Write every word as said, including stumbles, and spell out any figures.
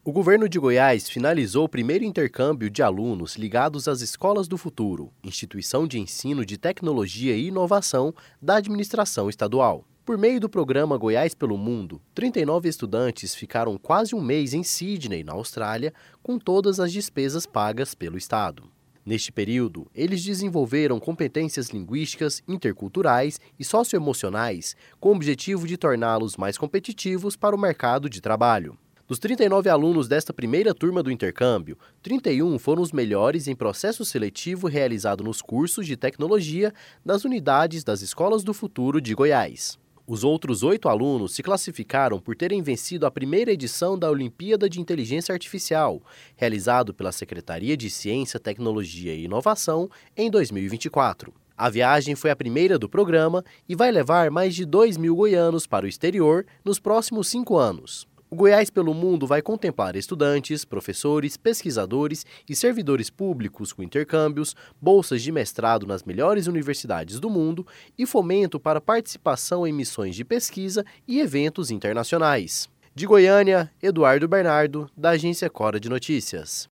O governo de Goiás finalizou o primeiro intercâmbio de alunos ligados às Escolas do Futuro, instituição de ensino de tecnologia e inovação da administração estadual. Por meio do programa Goiás pelo Mundo, trinta e nove estudantes ficaram quase um mês em Sydney, na Austrália, com todas as despesas pagas pelo Estado. Neste período, eles desenvolveram competências linguísticas, interculturais e socioemocionais, com o objetivo de torná-los mais competitivos para o mercado de trabalho. Dos trinta e nove alunos desta primeira turma do intercâmbio, trinta e um foram os melhores em processo seletivo realizado nos cursos de tecnologia das unidades das Escolas do Futuro de Goiás. Os outros oito alunos se classificaram por terem vencido a primeira edição da Olimpíada de Inteligência Artificial, realizado pela Secretaria de Ciência, Tecnologia e Inovação em dois mil e vinte e quatro. A viagem foi a primeira do programa e vai levar mais de dois mil goianos para o exterior nos próximos cinco anos. O Goiás pelo Mundo vai contemplar estudantes, professores, pesquisadores e servidores públicos com intercâmbios, bolsas de mestrado nas melhores universidades do mundo e fomento para participação em missões de pesquisa e eventos internacionais. De Goiânia, Eduardo Bernardo, da Agência Cora de Notícias.